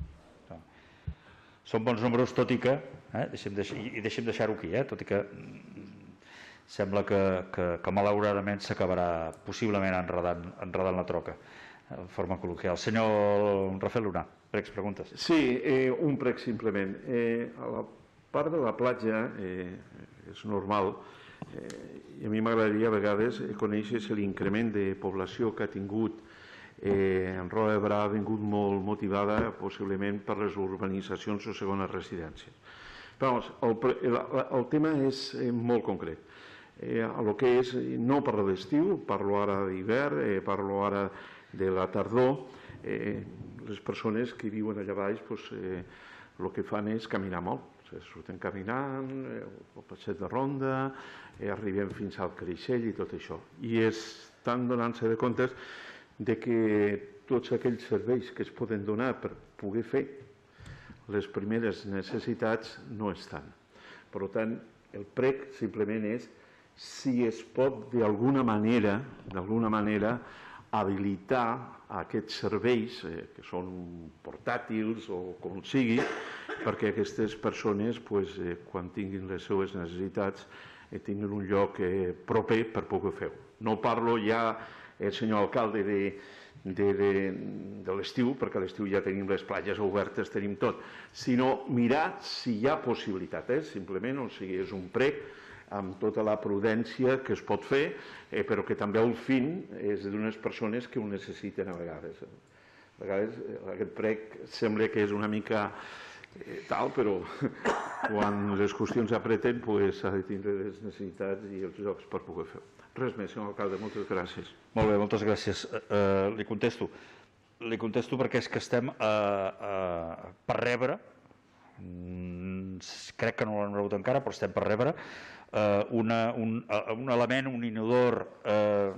Speaker 1: Són bons números, tot i que, eh, deixem deix i deixem deixar-ho aquí, eh, tot i que mm, sembla que, que, que malauradament s'acabarà possiblement enredant, enredant la troca, de forma col·loquial. Senyor Rafael Luna, pregs, preguntes.
Speaker 7: Sí, eh, un prec simplement. Eh, a la part de la platja eh, és normal, eh, i a mi m'agradaria a vegades conèixer si l'increment de població que ha tingut eh, en Roda de Berà ha vingut molt motivada possiblement per les urbanitzacions o segones residències. Però vamos, el, el, el tema és eh, molt concret. Eh, el que és, no parlo d'estiu, parlo ara d'hivern, eh, parlo ara de la tardor. Eh, les persones que viuen allà baix pues, eh, el que fan és caminar molt. O sigui, surten caminant, eh, el passeig de ronda, eh, arribem fins al Creixell i tot això. I estan donant-se de comptes de que tots aquells serveis que es poden donar per poder fer les primeres necessitats no estan. Per tant, el prec simplement és si es pot d'alguna manera, d'alguna manera, habilitar aquests serveis, eh, que són portàtils o com sigui, perquè aquestes persones, pues, eh, quan tinguin les seues necessitats, eh, tinguin un lloc eh, proper per poder fer-ho. No parlo ja, el senyor alcalde, de, de, de, de l'estiu, perquè a l'estiu ja tenim les platges obertes, tenim tot, sinó mirar si hi ha possibilitat, eh? Simplement, o sigui, és un prec amb tota la prudència que es pot fer, eh, però que també el fin és d'unes persones que ho necessiten a vegades. A vegades eh, aquest prec sembla que és una mica eh, tal, però quan les qüestions apreten pues, s'ha de tindre les necessitats i els llocs per poder fer. Res més, senyor alcalde, moltes gràcies.
Speaker 1: Molt bé, moltes gràcies. Uh, li contesto. Li contesto perquè és que estem uh, uh, per rebre, mm, crec que no l'han rebut encara, però estem per rebre, Uh, una, un, uh, un element, un inodor uh,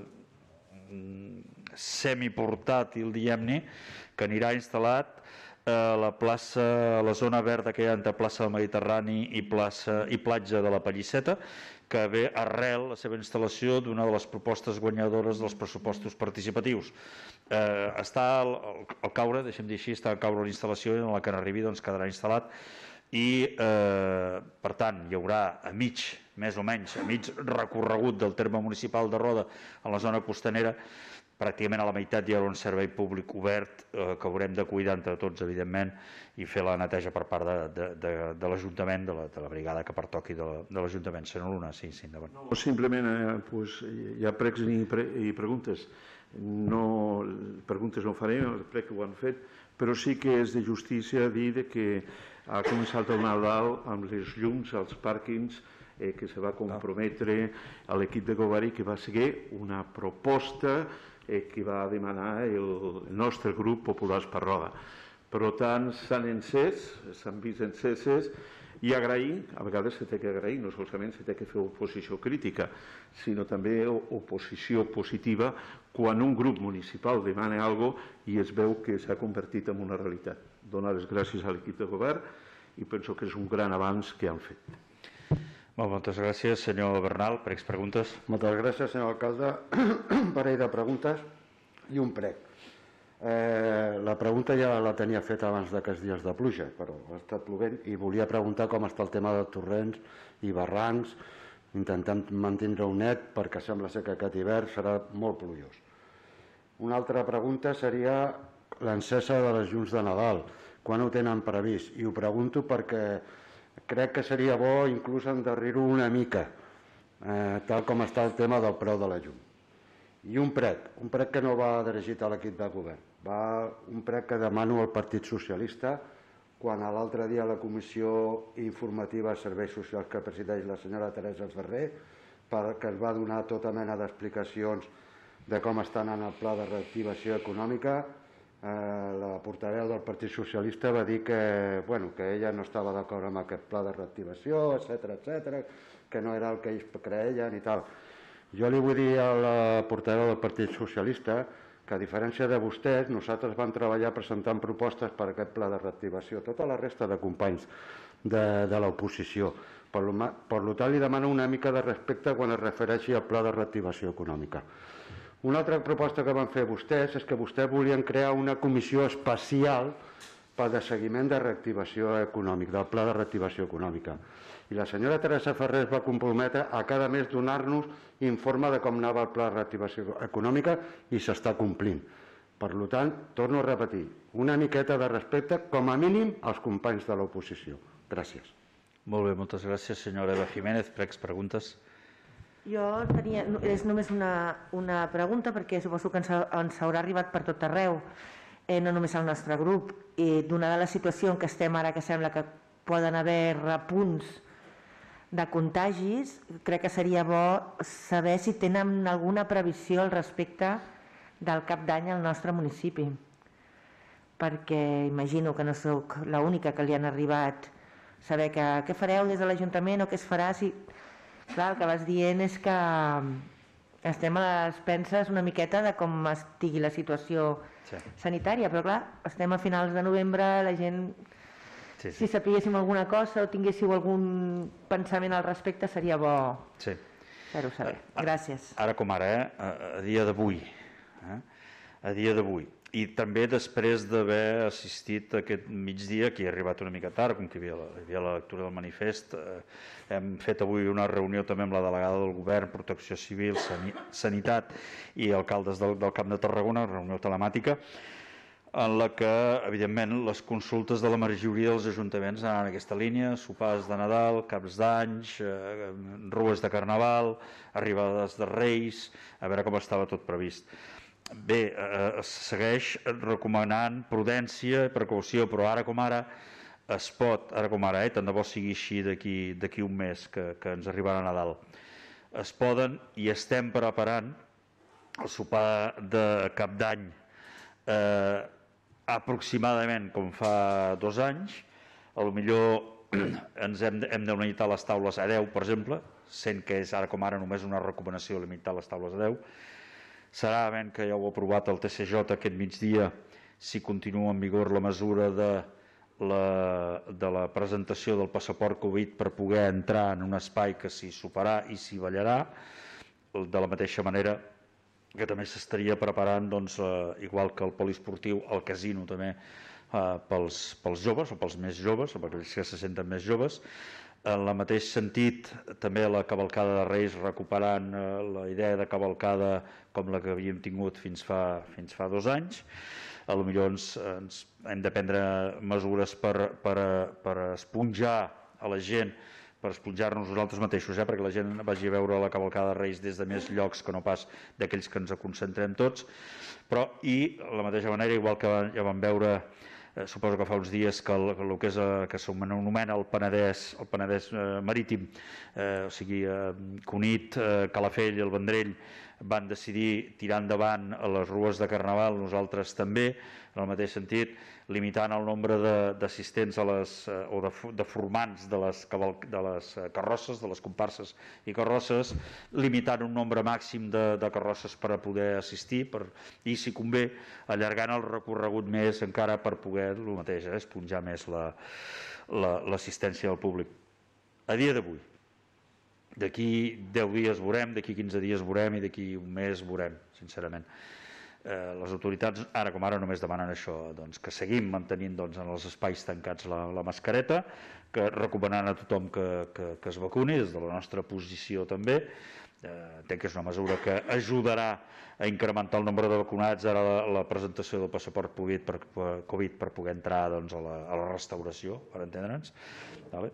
Speaker 1: semiportàtil, diguem-ne, que anirà instal·lat a la plaça, a la zona verda que hi ha entre plaça del Mediterrani i, plaça, i platja de la Pallisseta, que ve arrel la seva instal·lació d'una de les propostes guanyadores dels pressupostos participatius. Eh, està al, al caure, deixem dir així, està al caure la instal·lació i en la que n'arribi doncs, quedarà instal·lat i, eh, per tant, hi haurà a mig, més o menys, a mig recorregut del terme municipal de Roda a la zona costanera, pràcticament a la meitat hi haurà un servei públic obert eh, que haurem de cuidar entre tots, evidentment, i fer la neteja per part de, de, de, de l'Ajuntament, de, la, de la brigada que pertoqui de, de l'Ajuntament. Senyor Luna, sí, sí, endavant.
Speaker 7: No, simplement eh, pues, hi ha pregs i, pre i preguntes. No, preguntes no faré, el prec ho han fet, però sí que és de justícia dir que ha començat el Nadal amb les llums als pàrquings eh, que se va comprometre a l'equip de govern i que va seguir una proposta eh, que va demanar el nostre grup Populars per Roda. Per tant, s'han encès, s'han vist enceses i agrair, a vegades s'ha de agrair, no solament s'ha de fer oposició crítica, sinó també oposició positiva quan un grup municipal demana alguna cosa i es veu que s'ha convertit en una realitat. Donar les gràcies a l'equip de govern i penso que és un gran avanç que han fet.
Speaker 1: Molt, moltes gràcies. Senyor Bernal, pregs, preguntes.
Speaker 8: Moltes gràcies, senyor alcalde. Un parell de preguntes i un prec. Eh, la pregunta ja la tenia feta abans d'aquests dies de pluja, però ha estat plovent i volia preguntar com està el tema de torrents i barrancs, intentant mantenir-ho net perquè sembla ser que aquest hivern serà molt plujós. Una altra pregunta seria l'encesa de les llums de Nadal, quan ho tenen previst? I ho pregunto perquè crec que seria bo inclús endarrir-ho una mica, eh, tal com està el tema del preu de la llum. I un prec, un prec que no va dirigit a l'equip de govern, va un prec que demano al Partit Socialista, quan l'altre dia a la Comissió Informativa de Serveis Socials que presideix la senyora Teresa Ferrer, perquè es va donar tota mena d'explicacions de com està anant el pla de reactivació econòmica, la portaveu del Partit Socialista va dir que, bueno, que ella no estava d'acord amb aquest pla de reactivació, etcètera, etcètera, que no era el que ells creien i tal. Jo li vull dir a la portaveu del Partit Socialista que, a diferència de vostès, nosaltres vam treballar presentant propostes per a aquest pla de reactivació, tota la resta de companys de, de l'oposició. Per, per tant, li demano una mica de respecte quan es refereixi al pla de reactivació econòmica. Una altra proposta que van fer vostès és que vostès volien crear una comissió especial per de seguiment de reactivació econòmica, del pla de reactivació econòmica. I la senyora Teresa Ferrer es va comprometre a cada mes donar-nos informe de com anava el pla de reactivació econòmica i s'està complint. Per tant, torno a repetir, una miqueta de respecte, com a mínim, als companys de l'oposició. Gràcies.
Speaker 1: Molt bé, moltes gràcies, senyora Eva Jiménez. Pregs, preguntes?
Speaker 4: Jo tenia, és només una, una pregunta, perquè suposo que ens, ens haurà arribat per tot arreu, eh, no només al nostre grup, i donada la situació en què estem ara, que sembla que poden haver repunts de contagis, crec que seria bo saber si tenen alguna previsió al respecte del cap d'any al nostre municipi, perquè imagino que no sóc l'única que li han arribat saber que, què fareu des de l'Ajuntament o què es farà. Si... Clar, el que vas dient és que estem a les penses una miqueta de com estigui la situació sí. sanitària, però clar, estem a finals de novembre, la gent... Sí, sí. Si sapiguéssim alguna cosa o tinguéssiu algun pensament al respecte, seria bo sí. fer-ho saber. Gràcies.
Speaker 1: Ara com ara, eh? a, a dia d'avui. Eh? A dia d'avui. I també després d'haver assistit aquest migdia, que he arribat una mica tard, com que hi havia la, hi havia la lectura del manifest, eh, hem fet avui una reunió també amb la delegada del Govern, Protecció Civil, Sanitat i alcaldes del, del Camp de Tarragona, reunió telemàtica, en la que, evidentment, les consultes de la majoria dels ajuntaments anaven en aquesta línia, sopars de Nadal, caps d'anys, eh, rues de Carnaval, arribades de Reis, a veure com estava tot previst. Bé, eh, es segueix recomanant prudència i precaució, però ara com ara es pot, ara com ara, eh, tant de bo sigui així d'aquí un mes que, que ens arribarà a Nadal, es poden i estem preparant el sopar de cap d'any eh, aproximadament com fa dos anys, potser ens hem, hem de limitar les taules a deu, per exemple, sent que és ara com ara només una recomanació limitar les taules a deu. Serà, ben que ja ho ha aprovat el T C J aquest migdia, si continua en vigor la mesura de la, de la presentació del passaport Covid per poder entrar en un espai que s'hi soparà i s'hi ballarà, de la mateixa manera que també s'estaria preparant, doncs, eh, igual que el poliesportiu, el casino també, eh, pels, pels joves o pels més joves, o per aquells que se senten més joves. En el mateix sentit, també la cavalcada de Reis, recuperant eh, la idea de cavalcada com la que havíem tingut fins fa, fins fa dos anys. Potser ens, ens hem de prendre mesures per, per, per esponjar a la gent, per esponjar-nos nosaltres mateixos, eh? perquè la gent vagi a veure la cavalcada de Reis des de més llocs que no pas d'aquells que ens concentrem tots, però i de la mateixa manera, igual que ja vam veure, eh, suposo que fa uns dies, que el, el que, és, eh, que s'anomena el Penedès, el Penedès eh, marítim, eh, o sigui, eh, Cunit, eh, Calafell i el Vendrell, van decidir tirar endavant a les rues de Carnaval, nosaltres també, en el mateix sentit, limitant el nombre d'assistents o de, de formants de les, de les carrosses, de les comparses i carrosses, limitant un nombre màxim de, de carrosses per a poder assistir per, i, si convé, allargant el recorregut més encara per poder, el mateix, eh, esponjar més l'assistència la, la, del públic. A dia d'avui, d'aquí deu dies veurem, d'aquí quinze dies veurem i d'aquí un mes veurem, sincerament. Eh, les autoritats ara com ara només demanen això, doncs, que seguim mantenint doncs, en els espais tancats la, la mascareta, que recomanant a tothom que, que, que es vacuni, des de la nostra posició també, entenc que és una mesura que ajudarà a incrementar el nombre de vacunats, ara la, la presentació del passaport Covid per, per Covid per poder entrar doncs, a, la, a la restauració, per entendre'ns. Vale?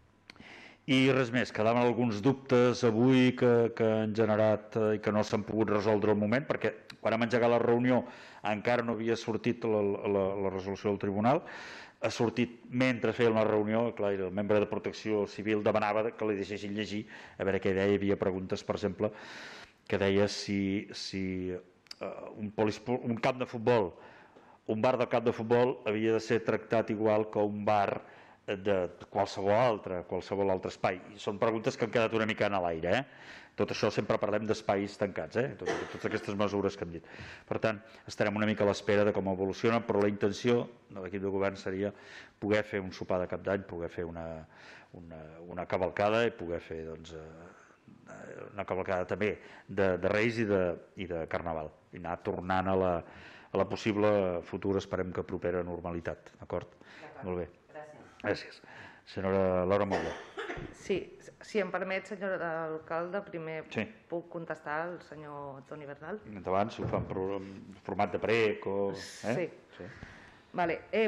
Speaker 1: I res més, quedaven alguns dubtes avui que, que han generat i que no s'han pogut resoldre al moment, perquè quan hem engegat la reunió encara no havia sortit la, la, la resolució del tribunal, ha sortit mentre feien la reunió, clar, el membre de Protecció Civil demanava que li deixessin llegir, a veure què deia, hi havia preguntes, per exemple, que deia si, si uh, un, polispor, un camp de futbol, un bar del camp de futbol havia de ser tractat igual que un bar de qualsevol altre, qualsevol altre espai. I són preguntes que han quedat una mica en l'aire, eh? Tot això sempre parlem d'espais tancats, eh? Tot, totes aquestes mesures que hem dit. Per tant, estarem una mica a l'espera de com evolucionen, però la intenció de l'equip de govern seria poder fer un sopar de cap d'any, poder fer una, una, una cavalcada i poder fer doncs, una cavalcada també de, de Reis i de, i de Carnaval, i anar tornant a la, a la possible futura, esperem que propera normalitat. D'acord? Molt bé. Gràcies. Senyora Laura Molla.
Speaker 10: Sí, si em permet, senyor alcalde, primer
Speaker 1: sí.
Speaker 10: puc contestar al senyor Toni Bernal?
Speaker 1: Endavant, si ho fa en format de prec o... Eh?
Speaker 10: Sí. sí. Vale. Eh,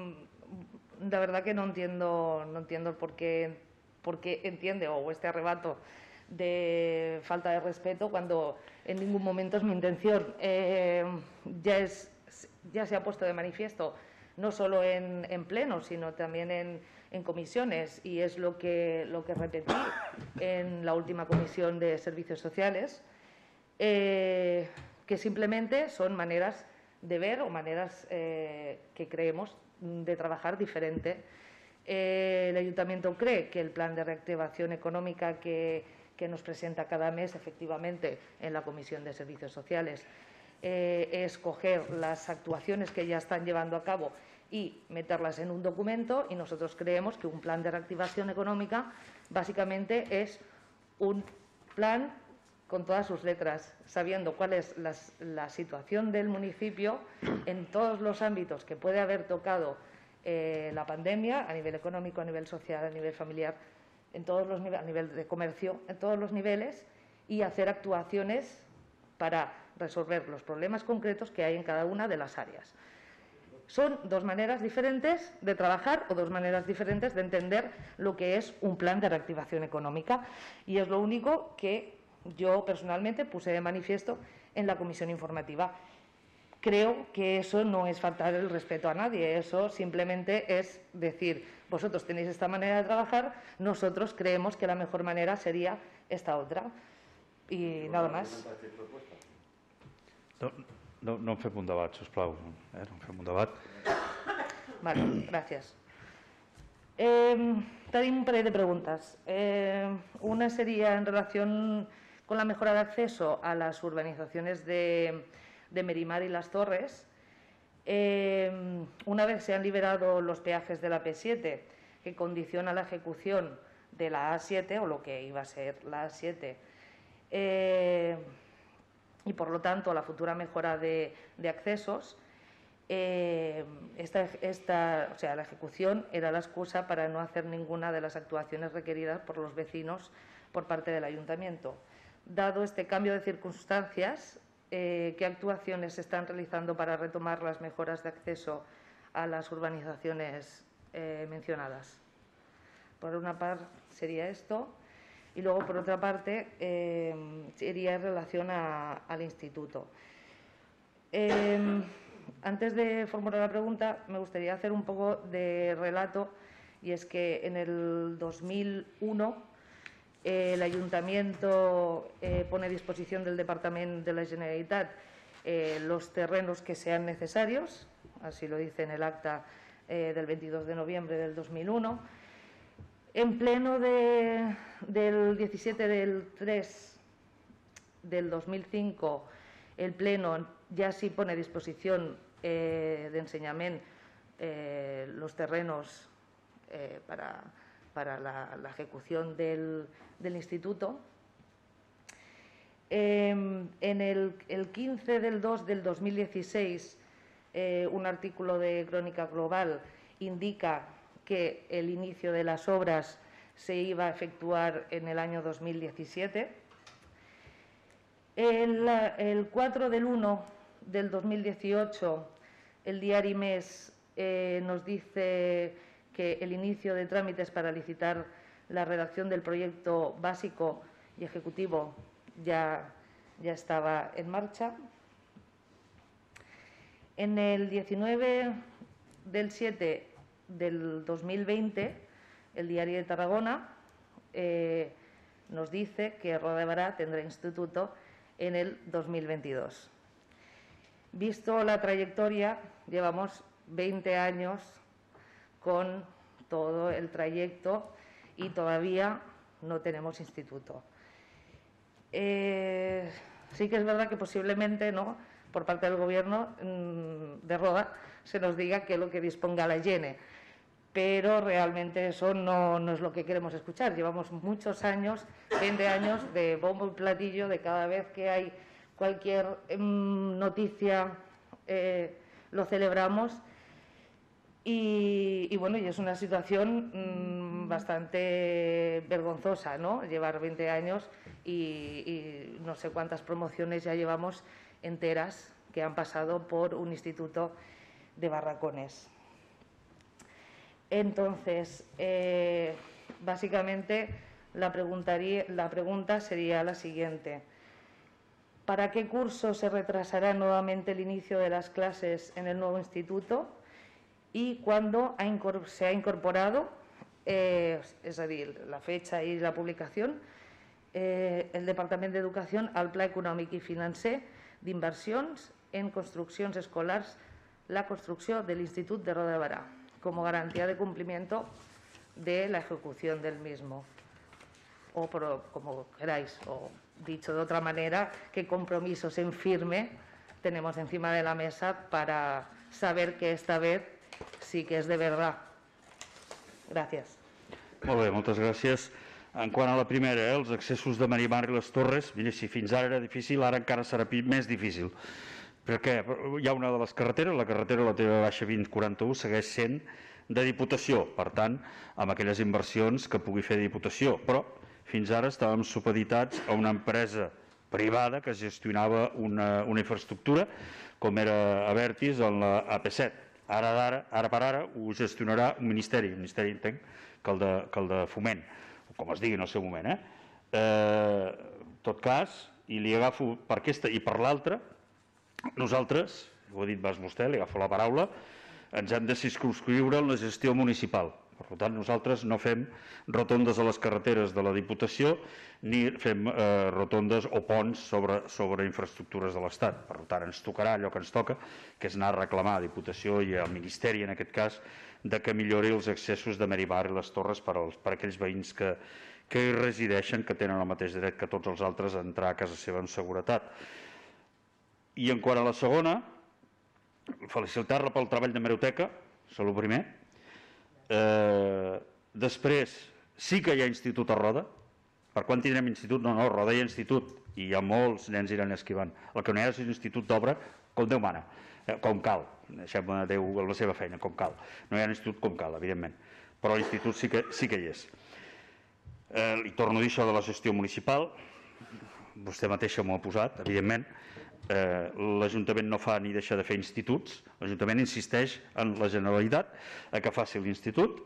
Speaker 10: de verdad que no entiendo, no entiendo el por qué, por qué entiende o este arrebato de falta de respeto cuando en ningún momento es mi intención. Eh, ya, es, ya se ha puesto de manifiesto no solo en, en pleno, sino también en, en comisiones, y es lo que, lo que repetí en la última comisión de servicios sociales, eh, que simplemente son maneras de ver o maneras eh, que creemos de trabajar diferente. Eh, el Ayuntamiento cree que el plan de reactivación económica que, que nos presenta cada mes, efectivamente, en la Comisión de Servicios Sociales, eh, es coger las actuaciones que ya están llevando a cabo y meterlas en un documento, y nosotros creemos que un plan de reactivación económica básicamente es un plan con todas sus letras, sabiendo cuál es la, la situación del municipio en todos los ámbitos que puede haber tocado eh, la pandemia, a nivel económico, a nivel social, a nivel familiar, en todos los niveles, a nivel de comercio, en todos los niveles, y hacer actuaciones para resolver los problemas concretos que hay en cada una de las áreas. Son dos maneras diferentes de trabajar o dos maneras diferentes de entender lo que es un plan de reactivación económica, y es lo único que yo personalmente puse de manifiesto en la comisión informativa. Creo que eso no es faltar el respeto a nadie, eso simplemente es decir, vosotros tenéis esta manera de trabajar, nosotros creemos que la mejor manera sería esta otra. I nada más.
Speaker 1: No, no, no en fem un debat, sisplau. Eh? No en fem un debat.
Speaker 10: Vale, gràcies. Eh, tenim un parell de preguntas. Eh, una sería en relación con la mejora de acceso a las urbanizaciones de, de Merimar y Las Torres. Eh, una vez se han liberado los peajes de la P siete, que condiciona la ejecución de la A siete, o lo que iba a ser la A siete, eh, y por lo tanto la futura mejora de, de accesos, eh, esta, esta, o sea, la ejecución era la excusa para no hacer ninguna de las actuaciones requeridas por los vecinos por parte del Ayuntamiento. Dado este cambio de circunstancias, eh, ¿qué actuaciones se están realizando para retomar las mejoras de acceso a las urbanizaciones eh, mencionadas? Por una parte sería esto, y luego por otra parte eh, sería en relación a, al instituto. Eh, antes de formular la pregunta, me gustaría hacer un poco de relato, y es que en el dos mil uno eh, el Ayuntamiento eh, pone a disposición del Departamento de la Generalitat eh, los terrenos que sean necesarios, así lo dice en el acta eh, del veintidós de noviembre del dos mil uno. En pleno de, del diecisiete del tres del dos mil cinco, el Pleno ya sí pone a disposición eh, de enseñament eh, los terrenos eh, para, para la, la ejecución del, del instituto. Eh, en el, el quince del dos del dos mil dieciséis, eh, un artículo de Crónica Global indica que el inicio de las obras se iba a efectuar en el año dos mil diecisiete. El, el cuatro del uno del dos mil dieciocho, el diario Mes eh, nos dice que el inicio de trámites para licitar la redacción del proyecto básico y ejecutivo ya, ya estaba en marcha. En el diecinueve del siete del dos mil veinte, el diario de Tarragona eh, nos dice que Roda de Bará tendrá instituto en el dos mil veintidós. Visto la trayectoria, llevamos veinte años con todo el trayecto y todavía no tenemos instituto. Eh, sí que es verdad que posiblemente, ¿no?, por parte del Gobierno mmm, de Roda se nos diga que lo que disponga la Gene, pero realmente eso no, no es lo que queremos escuchar. Llevamos muchos años, veinte años de bombo y platillo, de cada vez que hay cualquier mmm, noticia eh, lo celebramos. Y, y bueno, y es una situación mmm, bastante vergonzosa, ¿no?, llevar veinte años y, y no sé cuántas promociones ya llevamos enteras que han pasado por un instituto de barracones. Entonces, eh, básicamente la, la pregunta sería la siguiente. ¿Para qué curso se retrasará nuevamente el inicio de las clases en el nuevo instituto? ¿Y cuándo se ha incorporado, eh, és a dir, la fecha i la publicació, eh, el Departament d'Educació al Pla Econòmic i Financer d'inversions en construccions escolars, la construcció de l'Institut de Roda de Bará, como garantía de cumplimiento de la ejecución del mismo? O por, como queráis, o dicho de otra manera, qué compromisos en firme tenemos encima de la mesa para saber que esta vez sí que és de verdad. Gràcies.
Speaker 1: Molt bé, moltes gràcies. En quant a la primera, eh, els accessos de Marimar i les Torres, mira, si fins ara era difícil, ara encara serà més difícil. Perquè hi ha una de les carreteres, la carretera la T V baixa vint quaranta-u, segueix sent de Diputació, per tant, amb aquelles inversions que pugui fer Diputació. Però fins ara estàvem supeditats a una empresa privada que gestionava una, una infraestructura, com era Abertis en la A P set. Ara, ara, ara per ara ho gestionarà un ministeri, un ministeri entenc que el de, que el de Foment, com es digui en el seu moment. Eh? Eh, en tot cas, i li agafo per aquesta i per l'altra, nosaltres, ho ha dit pas vostè, li agafo la paraula, ens hem de circumscriure en la gestió municipal. Per tant, nosaltres no fem rotondes a les carreteres de la Diputació ni fem eh, rotondes o ponts sobre, sobre infraestructures de l'Estat. Per tant, ens tocarà allò que ens toca, que és anar a reclamar a Diputació i al Ministeri, en aquest cas, de que millori els accessos de Meribar i les Torres per, als, per aquells veïns que, que hi resideixen, que tenen el mateix dret que tots els altres a entrar a casa seva amb seguretat. I en quant a la segona, felicitar-la pel treball de Meroteca, és el primer. Eh, després, sí que hi ha institut a Roda. Per quan tindrem institut? No, no, a Roda hi ha institut i hi ha molts nens i nenes que hi van. El que no hi ha és un institut d'obra com Déu mana, eh, com cal. Deixem a Déu la seva feina, com cal. No hi ha institut com cal, evidentment, però l'institut sí que, sí que hi és. Eh, li torno a dir això de la gestió municipal, vostè mateixa m'ho ha posat, evidentment. Eh, l'Ajuntament no fa ni deixa de fer instituts, l'Ajuntament insisteix en la Generalitat a que faci l'institut.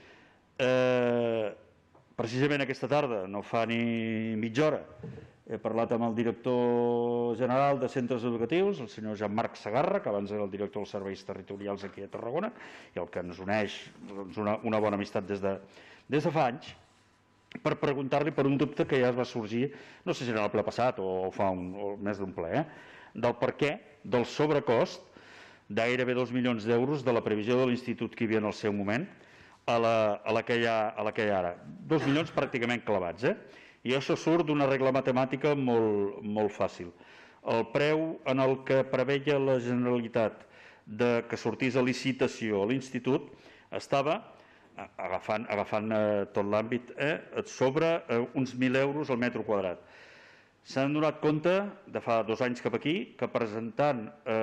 Speaker 1: Eh, precisament aquesta tarda, no fa ni mitja hora, he parlat amb el director general de centres educatius, el senyor Jean-Marc Segarra, que abans era el director dels serveis territorials aquí a Tarragona, i el que ens uneix doncs, una, una bona amistat des de, des de fa anys, per preguntar-li per un dubte que ja es va sorgir, no sé si era el ple passat o fa un, o més d'un ple, eh? del per què del sobrecost de gairebé dos milions d'euros de la previsió de l'institut que hi havia en el seu moment a la, a la, que, hi ha, a la que hi ha ara. Dos milions pràcticament clavats. Eh? I això surt d'una regla matemàtica molt, molt fàcil. El preu en el que preveia la Generalitat de que sortís a licitació a l'institut estava agafant, agafant eh, tot l'àmbit, eh, sobre eh, uns mil euros al metre quadrat. S'han donat compte, de fa dos anys cap aquí, que presentant eh,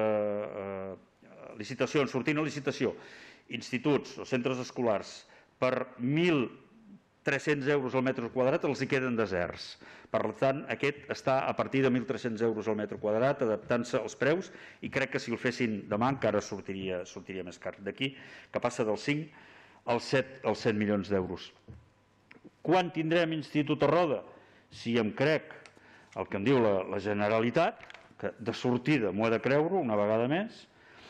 Speaker 1: eh, licitacions, sortint a licitació, instituts o centres escolars per mil tres-cents euros al metre quadrat els hi queden deserts. Per tant, aquest està a partir de mil tres-cents euros al metre quadrat, adaptant-se als preus, i crec que si el fessin demà encara sortiria, sortiria més car. D'aquí que passa dels cinc als set, als set milions d'euros. Quan tindrem Institut a Roda? Si em crec el que em diu la, la Generalitat, que de sortida m'ho he de creure una vegada més,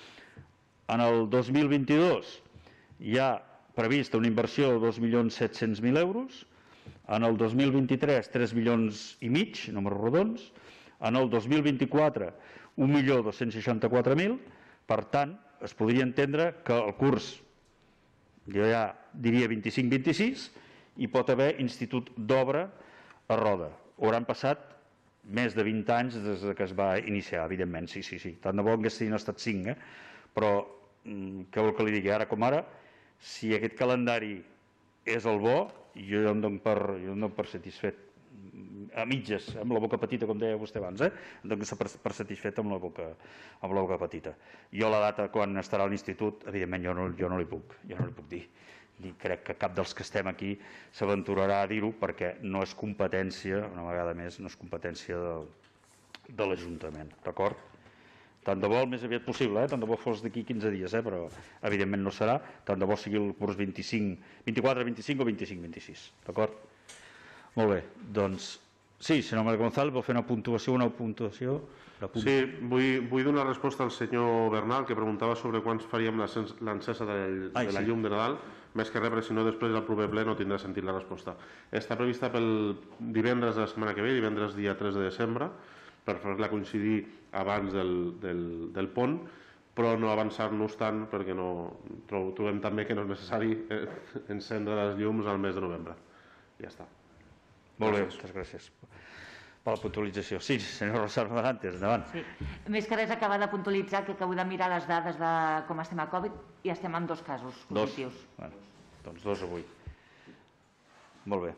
Speaker 1: en el dos mil vint-i-dos hi ha prevista una inversió de dos milions set-cents mil euros, en el dos mil vint-i-tres tres milions i mig, números rodons, en el dos mil vint-i-quatre un milió dos-cents seixanta-quatre mil, per tant, es podria entendre que el curs, jo ja diria vint-i-cinc vint-i-sis, hi pot haver Institut d'Obra a Roda. Hauran passat més de vint anys des que es va iniciar, evidentment, sí, sí, sí. Tant de bo haguessin estat cinc, eh? Però què vol que li digui ara com ara? Si aquest calendari és el bo, jo em dono per, jo em dono per satisfet, a mitges, amb la boca petita, com deia vostè abans, eh? em dono per, per satisfet amb la, boca, amb la boca petita. Jo la data quan estarà a l'institut, evidentment jo no, jo no li puc, jo no li puc dir. Ni crec que cap dels que estem aquí s'aventurarà a dir-ho perquè no és competència, una vegada més, no és competència de, de l'Ajuntament, d'acord? Tant de bo el més aviat possible, eh? tant de bo fos d'aquí quinze dies, eh? però evidentment no serà, tant de bo sigui el curs vint-i-cinc, vint-i-quatre vint-i-cinc o vint-i-cinc vint-i-sis, d'acord? Molt bé, doncs, sí, senyor Manuel González, vol fer una puntuació, una puntuació?
Speaker 3: Sí, vull, vull donar resposta al senyor Bernal, que preguntava sobre quan faríem l'encesa de, de la llum de Nadal, més que res, perquè si no després el proper ple no tindrà sentit la resposta. Està prevista pel divendres de la setmana que ve, divendres dia tres de desembre, per fer-la coincidir abans del, del, del pont, però no avançar-nos tant perquè no, trobem també que no és necessari eh, encendre les llums al mes de novembre. Ja està.
Speaker 1: Molt bé, moltes gràcies per la puntualització. Sí, senyor Rosal Marantes, endavant.
Speaker 4: Sí. Més que res acabar de puntualitzar que acabo de mirar les dades de com estem a Covid i estem en dos casos positius.
Speaker 1: Dos? Bueno, doncs dos avui. Molt bé.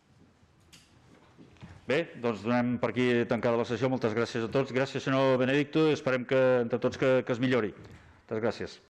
Speaker 1: Bé, doncs donem per aquí tancada la sessió. Moltes gràcies a tots. Gràcies, senyor Benedicto. Esperem que entre tots que, que es millori. Moltes gràcies.